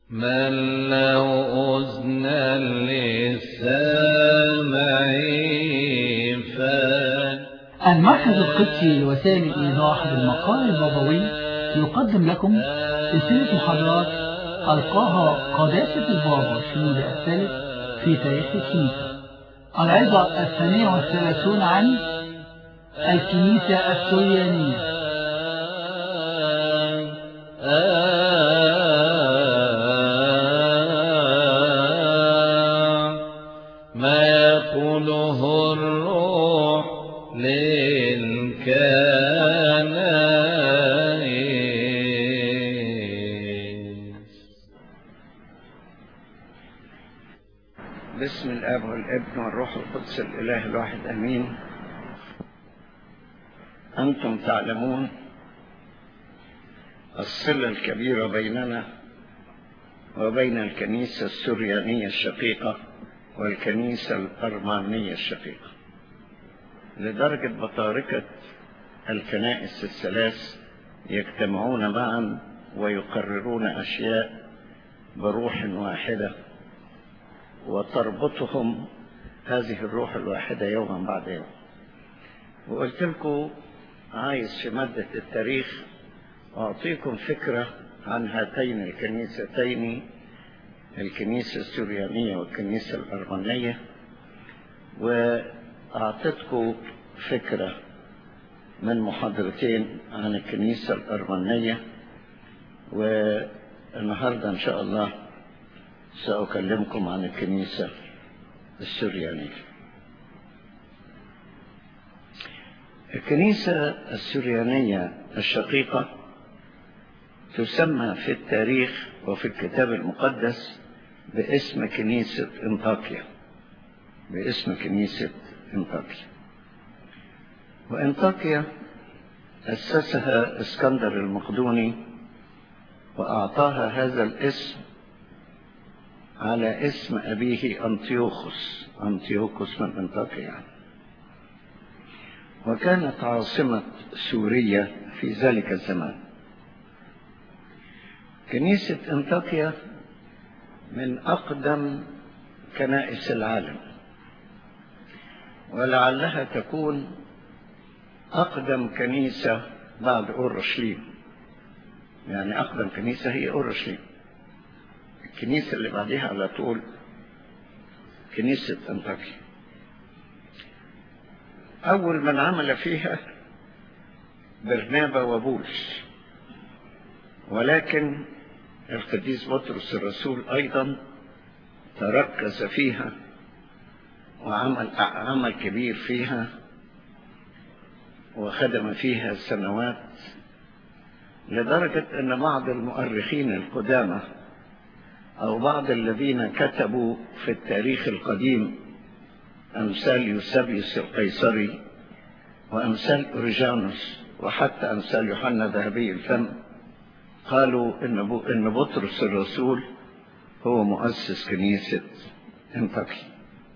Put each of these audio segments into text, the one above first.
من له أذن للسامع المركز القدسي لوسائل الإيضاح بالمقال البابوي يقدم لكم سلسلة محاضرات ألقاها قداسة البابا شنودة الثالث في تاريخ الكنيسة. العظة 32 عن الكنيسة السريانية. ما يقوله الروح للكنائس. باسم الاب والابن والروح القدس الاله الواحد امين. انتم تعلمون الصلة الكبيرة بيننا وبين الكنيسة السريانية الشقيقة والكنيسة الأرمانية الشقيقة، لدرجة بطاركة الكنائس الثلاث يجتمعون معا ويقررون أشياء بروح واحدة، وتربطهم هذه الروح الواحدة يوما بعد يوم. وقلت لكم عايز في مادة التاريخ أعطيكم فكرة عن هاتين الكنيستين، الكنيسة السريانية والكنيسة الأرمنية، وأعطيتكم فكرة من محاضرتين عن الكنيسة الأرمنية، والنهاردة إن شاء الله سأكلمكم عن الكنيسة السريانية. الكنيسة السريانية الشقيقة تسمى في التاريخ وفي الكتاب المقدس باسم كنيسة انطاكيا، باسم كنيسة انطاكيا. وانطاكيا أسسها اسكندر المقدوني، وأعطاها هذا الاسم على اسم أبيه أنطيوخوس من انطاكيا، وكانت عاصمة سوريا في ذلك الزمان. كنيسة انطاكيا من أقدم كنائس العالم، ولعلها تكون أقدم كنيسة بعد أورشليم، يعني أقدم كنيسة هي أورشليم، الكنيسة اللي بعدها على طول كنيسة انطاكيا. أول من عمل فيها برنابا وبولس، ولكن القديس بطرس الرسول أيضا تركز فيها وعمل عمل كبير فيها، وخدم فيها سنوات، لدرجة أن بعض المؤرخين القدامى أو بعض الذين كتبوا في التاريخ القديم أمثال يوسبيوس القيصري وأمثال أوريجانوس وحتى أمثال يوحنا ذهبي الفم قالوا إن بطرس الرسول هو مؤسس كنيسة انطاكيا.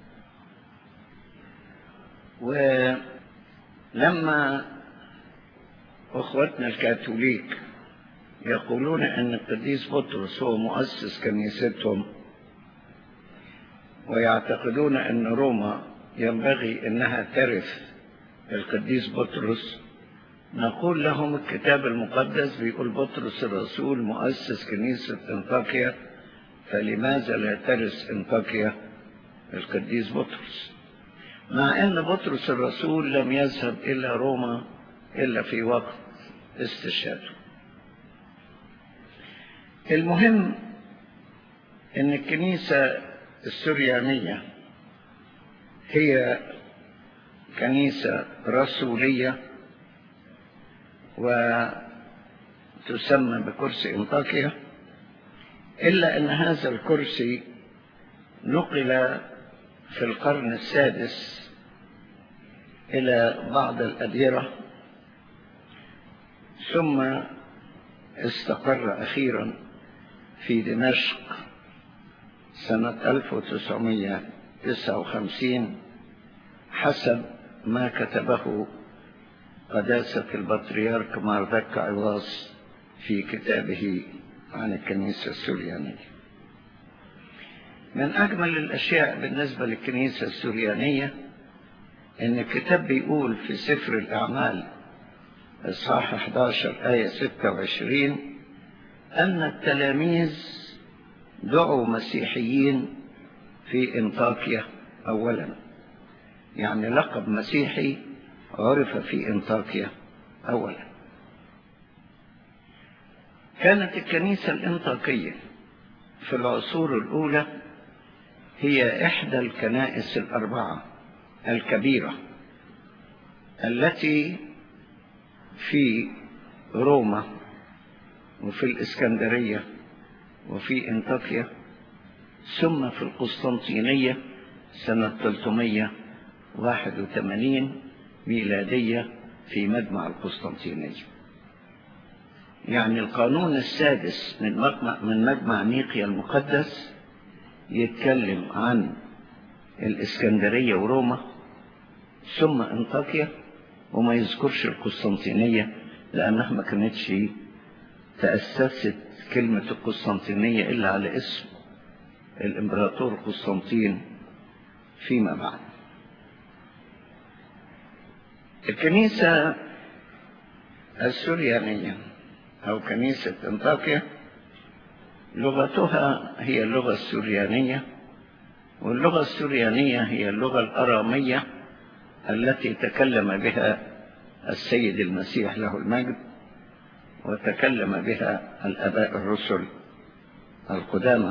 ولما أخوتنا الكاثوليك يقولون أن القديس بطرس هو مؤسس كنيستهم، ويعتقدون أن روما ينبغي أنها ترث القديس بطرس، نقول لهم الكتاب المقدس بيقول بطرس الرسول مؤسس كنيسة انطاكيا، فلماذا لا ترث انطاكيا القديس بطرس؟ مع أن بطرس الرسول لم يذهب إلى روما إلا في وقت استشهاده. المهم أن الكنيسة السريانية هي كنيسة رسولية، وتسمى بكرسي انطاكيا، إلا أن هذا الكرسي نقل في القرن السادس إلى بعض الأديرة، ثم استقر أخيرا في دمشق سنة 1959 حسب ما كتبه قداسة البطريرك ماردك عواص في كتابه عن الكنيسة السريانية. من أجمل الأشياء بالنسبة للكنيسة السريانية إن الكتاب بيقول في سفر الأعمال إصحاح 11 آية 26 أن التلاميذ دعوا مسيحيين في أنطاكيا أولا، يعني لقب مسيحي عرف في أنطاكيا أولا. كانت الكنيسة الأنطاكية في العصور الأولى هي إحدى الكنائس الأربعة الكبيرة التي في روما وفي الإسكندرية وفي أنطاكيا، ثم في القسطنطينية سنة 381 ميلادية في مجمع القسطنطينية. يعني القانون السادس من مجمع نيقيا المقدس يتكلم عن الإسكندرية وروما ثم أنطاكيا، وما يذكرش القسطنطينية لأنها ما كانتش تأسست كلمة القسطنطينية إلا على اسم الإمبراطور قسطنطين فيما بعد. الكنيسة السريانية أو كنيسة أنطاكيا لغتها هي اللغة السريانية، واللغة السريانية هي اللغة الأرامية التي تكلم بها السيد المسيح له المجد، وتكلم بها الآباء الرسل القدامى،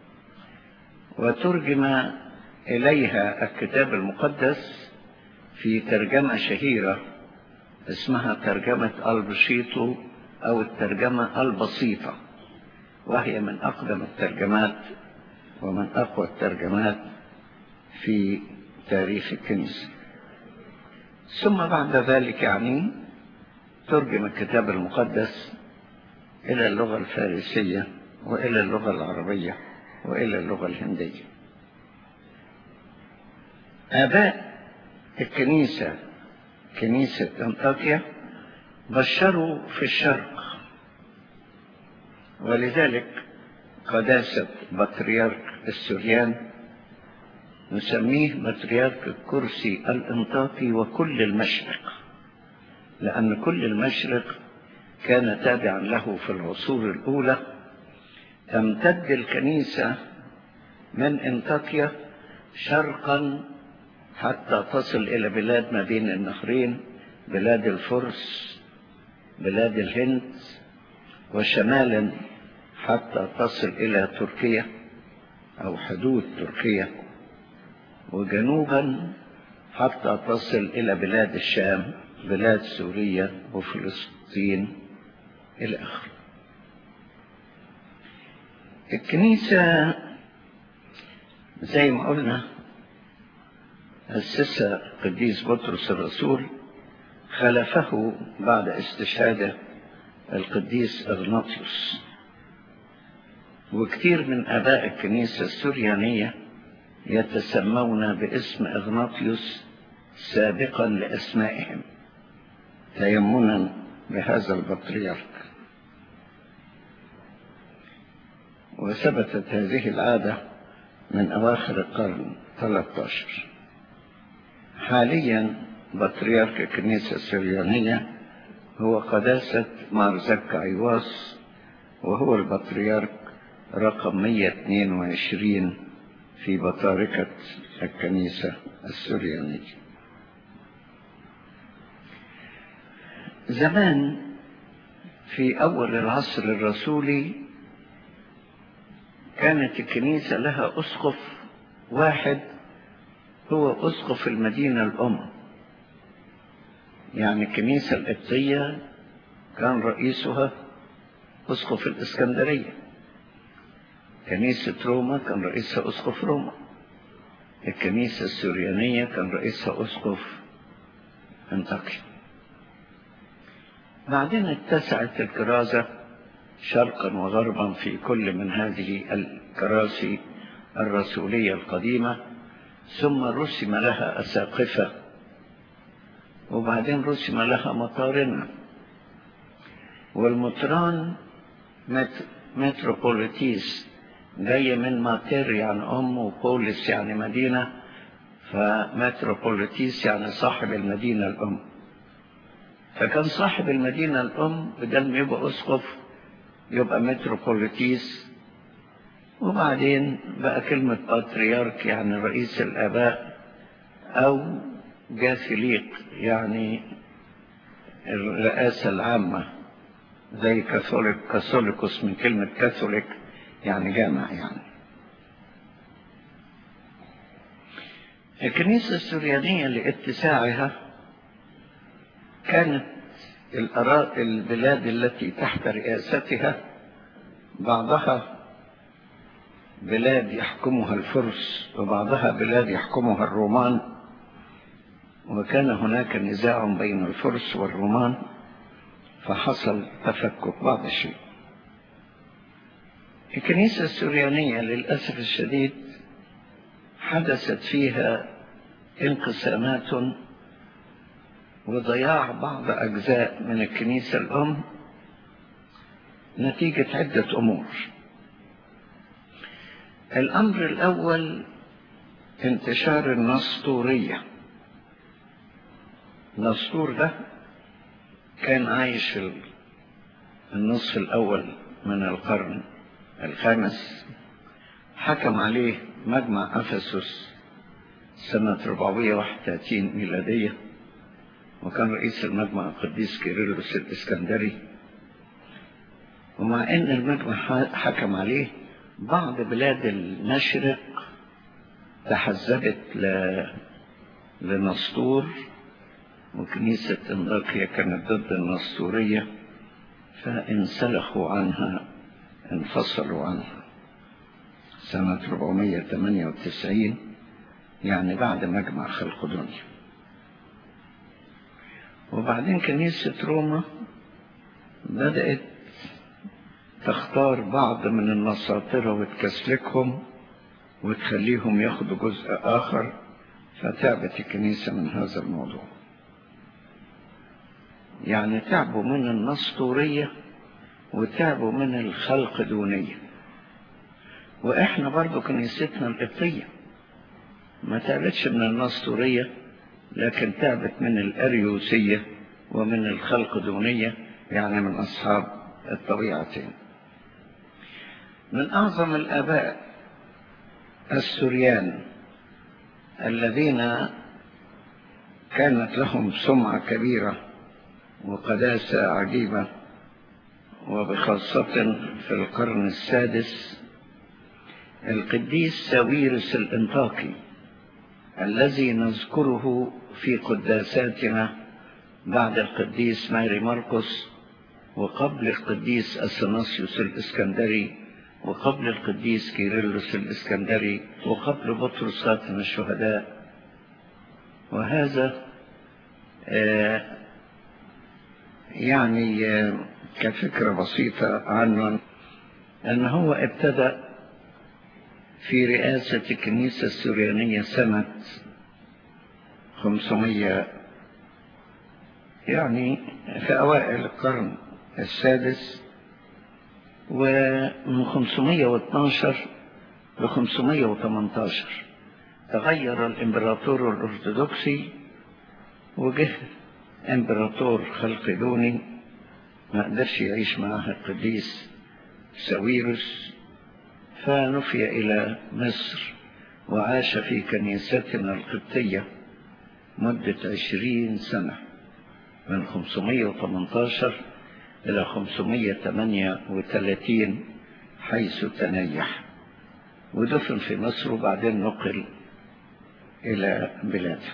وترجم إليها الكتاب المقدس في ترجمة شهيرة اسمها ترجمة البشيطو أو الترجمة البسيطة، وهي من أقدم الترجمات ومن أقوى الترجمات في تاريخ الكنيسة. ثم بعد ذلك يعني ترجم الكتاب المقدس إلى اللغة الفارسية وإلى اللغة العربية وإلى اللغة الهندية. آباء الكنيسة كنيسة أنطاكيا بشروا في الشرق، ولذلك قداسة بطريرك السريان نسميه بطريرك الكرسي الأنطاكي وكل المشرق، لأن كل المشرق كان تابعا له في العصور الأولى. تمتد الكنيسة من أنطاكيا شرقا حتى تصل إلى بلاد ما بين النهرين، بلاد الفرس، بلاد الهند، وشمالا حتى تصل إلى تركيا أو حدود تركيا، وجنوبا حتى تصل إلى بلاد الشام، بلاد سوريا وفلسطين إلى آخره. الكنيسة زي ما قلنا أسسها قديس بطرس الرسول، خلفه بعد استشهاده القديس إغناطيوس، وكثير من آباء الكنيسة السريانية يتسمون باسم إغناطيوس سابقا لأسمائهم تيمنا بهذا البطريرك. وثبتت هذه العادة من أواخر القرن 13. حاليا بطريرك الكنيسة السريانية هو قداسة مار زكا أيواس، وهو البطريرك رقم 122 في بطاركة الكنيسة السريانية. زمان في أول العصر الرسولي كانت الكنيسة لها أسقف واحد هو أسقف المدينة الأم. يعني الكنيسة القبطية كان رئيسها أسقف الإسكندرية، كنيسة روما كان رئيسها أسقف روما، الكنيسة السريانية كان رئيسها أسقف أنطاكيا. بعدين اتسعت الكرازة شرقا وغربا في كل من هذه الكراسي الرسولية القديمة، ثم رسم لها أساقفة، وبعدين رسم لها مطارنة، والمطران متروبوليتيس جاي من ماتير يعني أم، وبوليس يعني مدينة، فمتروبوليتيس يعني صاحب المدينة الأم. فكان صاحب المدينة الأم بدل ما يبقى أسقف يبقى متروبوليتيس، وبعدين بقى كلمة باتريارك يعني رئيس الآباء، أو جاثليق يعني الرئاسة العامة، زي كاثوليكوس من كلمة كاثوليك يعني جامع يعني. الكنيسة السريانية لاتساعها كانت البلاد التي تحت رئاستها بعضها بلاد يحكمها الفرس وبعضها بلاد يحكمها الرومان، وكان هناك نزاع بين الفرس والرومان فحصل تفكك بعض الشيء. الكنيسة السريانية للأسف الشديد حدثت فيها انقسامات وضياع بعض أجزاء من الكنيسة الأم نتيجة عدة أمور. الأمر الأول انتشار النسطورية. النسطور ده كان عايش في النصف الأول من القرن الخامس، حكم عليه مجمع أفسس سنة 431 ميلادية، وكان رئيس المجمع القديس كيرلس الإسكندري. ومع أن المجمع حكم عليه، بعض بلاد المشرق تحزبت لنسطور، وكنيسة انطاكيا كانت ضد النسطورية فانسلخوا عنها، انفصلوا عنها سنة 498 يعني بعد مجمع خلقدونيا. وبعدين كنيسة روما بدأت تختار بعض من النساطرة وتكسلكهم وتخليهم ياخدوا جزء آخر، فتعبت الكنيسة من هذا الموضوع. يعني تعبوا من النسطورية وتعبوا من الخلقدونية. وإحنا برضو كنيستنا القبطية ما تعبتش من النسطورية، لكن تعبت من الأريوسية ومن الخلقدونية، يعني من أصحاب الطبيعتين. من أعظم الآباء السريان الذين كانت لهم سمعة كبيرة وقداسة عجيبة، وبخاصة في القرن السادس، القديس ساويرس الانطاكي الذي نذكره في قداساتنا بعد القديس ماري مرقس، وقبل القديس أثناسيوس الإسكندري، وقبل القديس كيرلس الإسكندري، وقبل بطرس خاتم الشهداء. وهذا يعني كفكرة بسيطة عنه، أن هو ابتدأ في رئاسة الكنيسة السريانية سنة 500، يعني في أوائل القرن السادس، ومن 512 ل 518 تغير الإمبراطور الأرثوذكسي وجه إمبراطور خلقدوني ما قدرش يعيش معه القديس ساويرس، فنفي إلى مصر وعاش في كنيستنا القبطية مدة 20 سنة، من 518 إلى 538 حيث تنيح، ودفن في مصر وبعدين نقل إلى بلاده.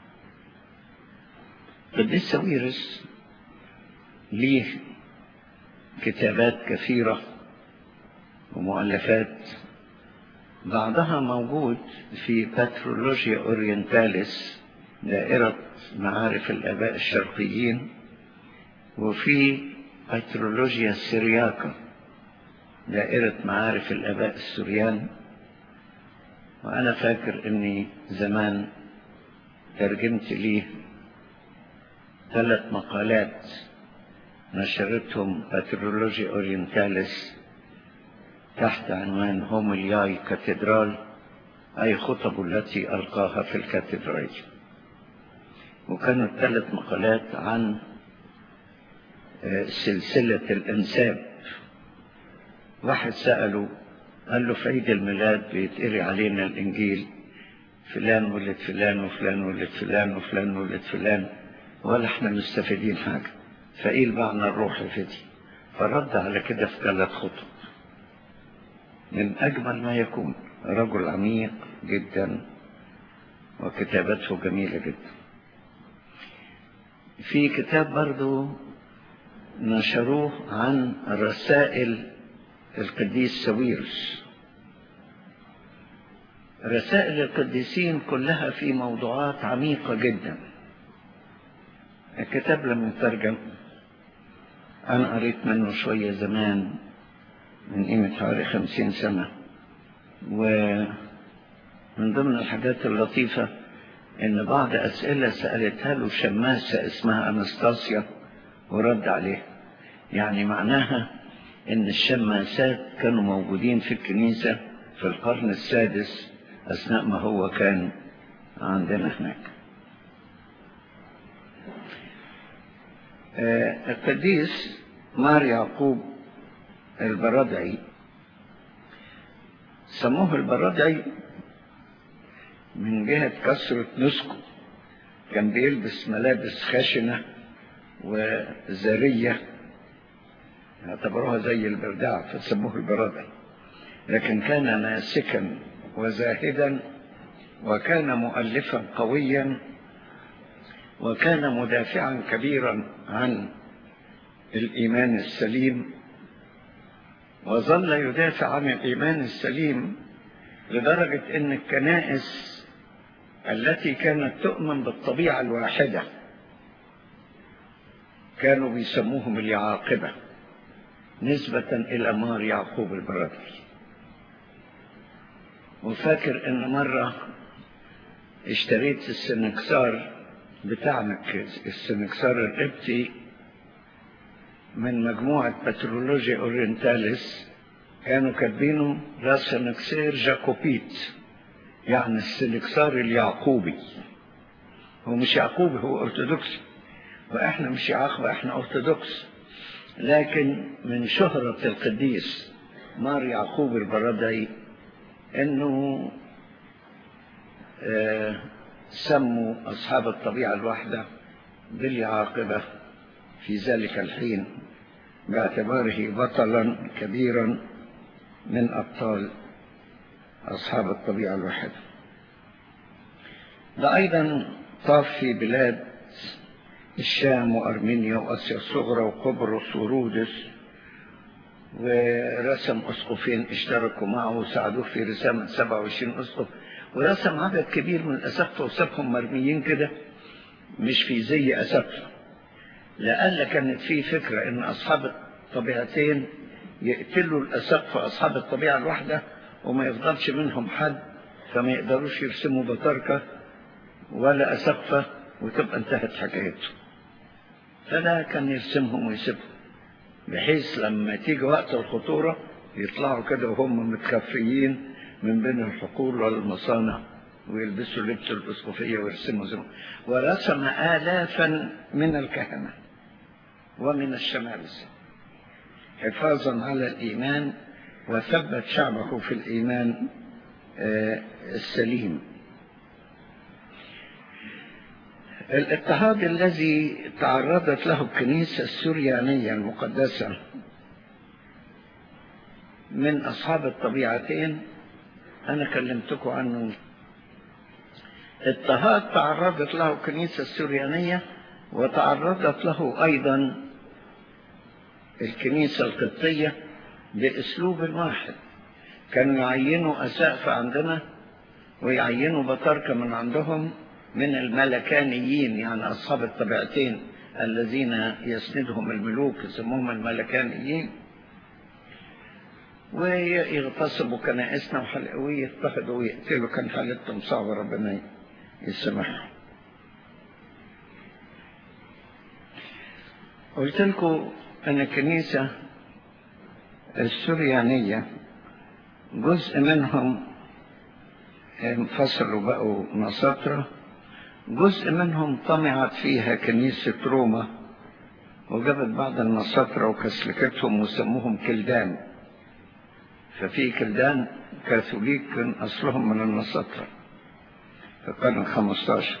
القديس ساويرس ليه كتابات كثيرة ومؤلفات، بعضها موجود في باترولوجيا أورينتاليس دائرة معارف الآباء الشرقيين، وفي باترولوجيا سيرياكا دائرة معارف الآباء السريان. وأنا فاكر أني زمان ترجمت ليه 3 مقالات نشرتهم باترولوجيا أورينتاليس تحت عنوان هوميلياي كاتدرال، أي خطب التي ألقاها في الكاتدرال. وكانت 3 مقالات عن سلسلة الأنساب. واحد سأله قال له في عيد الميلاد بيتقري علينا الإنجيل، فلان ولد فلان وفلان ولد فلان وفلان ولد فلان، ولا احنا مستفيدين حاجة، فإيه المعنى الروحي في دي؟ فرد على كده في 3 خطب من أجمل ما يكون. رجل عميق جدا وكتابته جميلة جدا. في كتاب برضو نشروه عن رسائل القديس ساويرس. رسائل القديسين كلها في موضوعات عميقة جدا. الكتاب لم يترجم، أنا قريت منه شوية زمان من قيمة حوالي 50 سنة. ومن ضمن الحاجات اللطيفة إن بعض أسئلة سألتها له شماسة اسمها أنستاسيا ورد عليها. يعني معناها إن الشماسات كانوا موجودين في الكنيسة في القرن السادس أثناء ما هو كان عندنا هناك. القديس مار يعقوب البرادعي، سموه البرادعي من جهة كثرة نسكه. كان بيلبس ملابس خشنة وزرية اعتبروها زي البرداع فسموه البرادعي، لكن كان ناسكا وزاهدا، وكان مؤلفا قويا، وكان مدافعا كبيرا عن الإيمان السليم، وظل يدافع عن الإيمان السليم لدرجة أن الكنائس التي كانت تؤمن بالطبيعة الواحدة كانوا بيسموهم اليعاقبة نسبة إلى مار يعقوب البرادعي. وفاكر أن مرة اشتريت السنكسار بتاعنا، السنكسار القبطي من مجموعة بترولوجيا أورينتاليس، كانوا كاتبينه لا سنكسير جاكوبيت، يعني السنكسار اليعقوبي. هو مش يعقوبي، هو أرثوذكسي، وإحنا مش يعاقبة، إحنا أرثوذكس. لكن من شهرة القديس مار يعقوب البرادعي إنه سموا أصحاب الطبيعة الواحدة باليعاقبة في ذلك الحين، باعتباره بطلا كبيرا من أبطال أصحاب الطبيعة الواحدة. ده أيضا طاف في بلاد الشام وأرمينيا وآسيا الصغرى وقبرص ورودس، ورسم أسقفين اشتركوا معه وساعدوه في رسامة 27 أسقف، ورسم عدد كبير من الأساقفة وسابهم مرميين كده مش في زي أساقفة، لأن كانت فيه فكرة إن أصحاب الطبيعتين يقتلوا الأساقفة أصحاب الطبيعة الواحدة وما يفضلش منهم حد، فما يقدروش يرسموا بطاركة ولا أساقفة وتبقى انتهت حكايته. فده كان يرسمهم ويسيبهم بحيث لما تيجي وقت الخطورة يطلعوا كده وهم متخفيين من بين الحقول والمصانع ويلبسوا لبس الأسقفية ويرسموا زمان. ورسم آلافا من الكهنة ومن الشمالسة حفاظا على الإيمان، وثبت شعبه في الإيمان السليم. الاضطهاد الذي تعرضت له الكنيسة السريانية المقدسة من أصحاب الطبيعتين أنا كلمتكم عنه. اضطهاد تعرضت له الكنيسة السريانية، وتعرضت له أيضا الكنيسة القبطية بأسلوب واحد. كانوا يعينوا أساقفة عندنا ويعينوا بطاركة من عندهم من الملكانيين، يعني أصحاب الطبيعتين الذين يسندهم الملوك يسموهم الملكانيين، ويغتصبوا كنائسنا ويضطهدوا ويقتلوا. كان حالتهم صعبة، ربنا يسمحهم. قلت لكم أن الكنيسة السريانية جزء منهم انفصلوا بقوا نصارى، جزء منهم طمعت فيها كنيسة روما وجابت بعض النصارى وكسلكتهم وسموهم كلدان. ففي كلدان كاثوليك كان أصلهم من النصارى في القرن 15،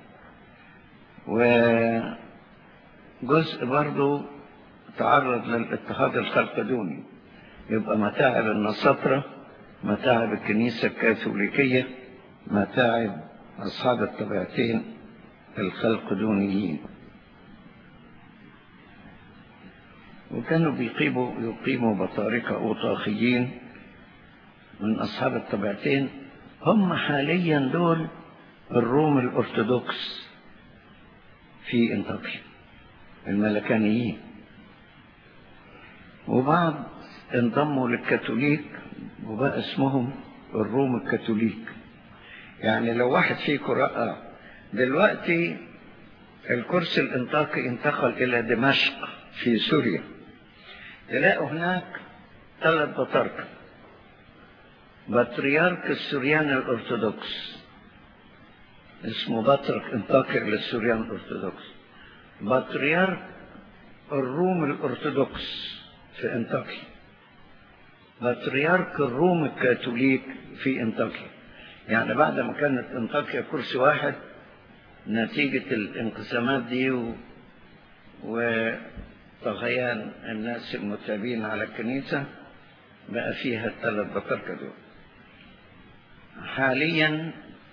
وجزء برضو تعرض للاضطهاد الخلقدوني. يبقى متاعب النصارى، متاعب الكنيسة الكاثوليكية، متاعب أصحاب الطبيعتين الخلقدونيين. وكانوا يقيموا بطاركة أوطاخيين من أصحاب الطبيعتين. هم حاليا دول الروم الأرثوذكس في انطاكيا، الملكانيين. وبعض انضموا للكاثوليك وبقى اسمهم الروم الكاثوليك. يعني لو واحد فيكم رأى دلوقتي الكرسي الانطاكي انتقل إلى دمشق في سوريا، تلاقوا هناك 3 بطاركة: بطريرك السوريان الأرثوذكس اسمه بطرك انطاكي للسوريان الأرثوذكس، بطريرك الروم الأرثوذكس في انطاكيا، بطريرك الروم الكاثوليك في انطاكيا. يعني بعد ما كانت انطاكيا كرسي واحد نتيجة الانقسامات دي وطغيان الناس المتابعين على الكنيسة، بقى فيها 3 بطاركة دول. حاليا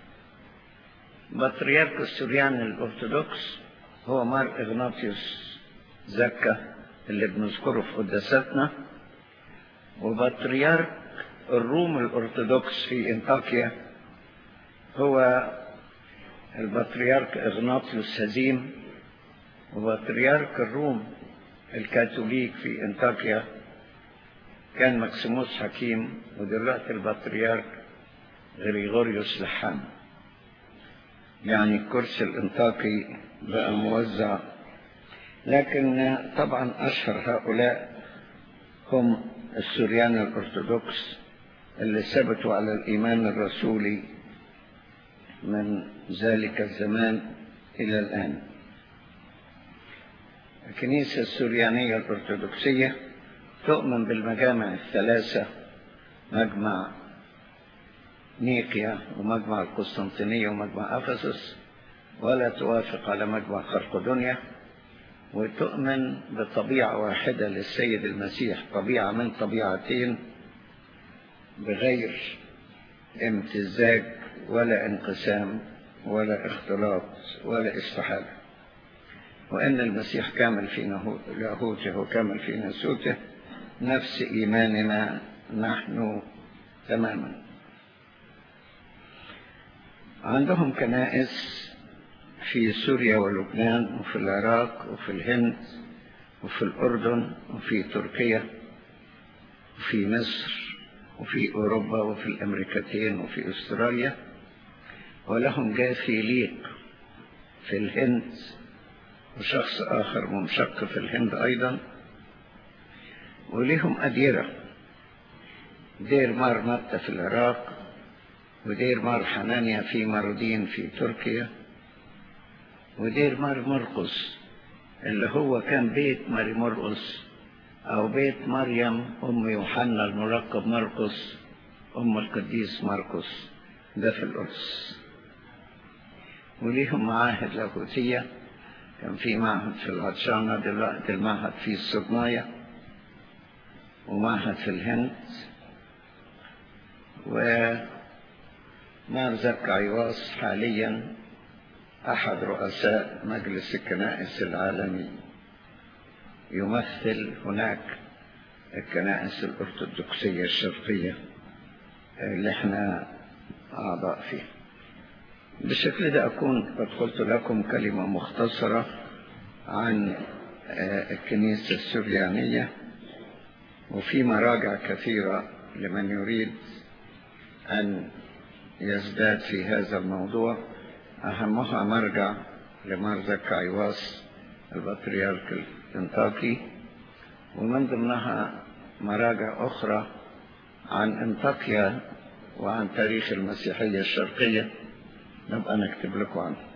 بطريرك السوريان الأرثوذكس هو مار إغناطيوس زكا اللي بنذكره في قداساتنا، وبطريرك الروم الأرثوذكس في انطاكيا هو البطريرك إغناطيوس هزيم، وبطريرك الروم الكاثوليك في انطاكيا كان مكسيموس حكيم، ودلوقتي البطريرك غريغوريوس لحام. يعني الكرسي الانطاكي بقى موزع. لكن طبعا أشهر هؤلاء هم السوريان الأرثوذكس اللي ثبتوا على الإيمان الرسولي من ذلك الزمان إلى الآن. الكنيسة السوريانية الأرثوذكسية تؤمن بالمجامع ال3: مجمع نيقيا ومجمع القسطنطينية ومجمع أفسس، ولا توافق على مجمع خلقدونيا. وتؤمن بطبيعة واحدة للسيد المسيح، طبيعة من طبيعتين بغير امتزاج ولا انقسام ولا اختلاط ولا استحالة، وأن المسيح كامل في لاهوته وكامل في ناسوته، نفس إيماننا نحن تماما. عندهم كنائس في سوريا ولبنان وفي العراق وفي الهند وفي الأردن وفي تركيا وفي مصر وفي أوروبا وفي الأمريكتين وفي أستراليا، ولهم جاثيليق في الهند وشخص آخر منشق في الهند أيضا، ولهم أديرة: دير مار متى في العراق، ودير مار حنانيا في ماردين في تركيا، ودير مار مرقس اللي هو كان بيت ماري مرقس أو بيت مريم أم يوحنا الملقب مرقس أم القديس مرقس، ده في القدس. وليهم معاهد لاهوتية، كان في معهد في العطشانة، دلوقتي المعهد في الصدناية، ومعهد في الهند. ومار زكا عيواص حاليا أحد رؤساء مجلس الكنائس العالمي، يمثل هناك الكنائس الأرثوذكسية الشرقية اللي احنا أعضاء فيها. بالشكل ده أكون قد قلت لكم كلمة مختصرة عن الكنيسة السوريانية، وفي مراجع كثيرة لمن يريد أن يزداد في هذا الموضوع. أهمها مرجع لمار زكا عيواص البطريرك الانطاكي، ومن ضمنها مراجع أخرى عن انطاكيا وعن تاريخ المسيحية الشرقية نبقى نكتب لكم عنه.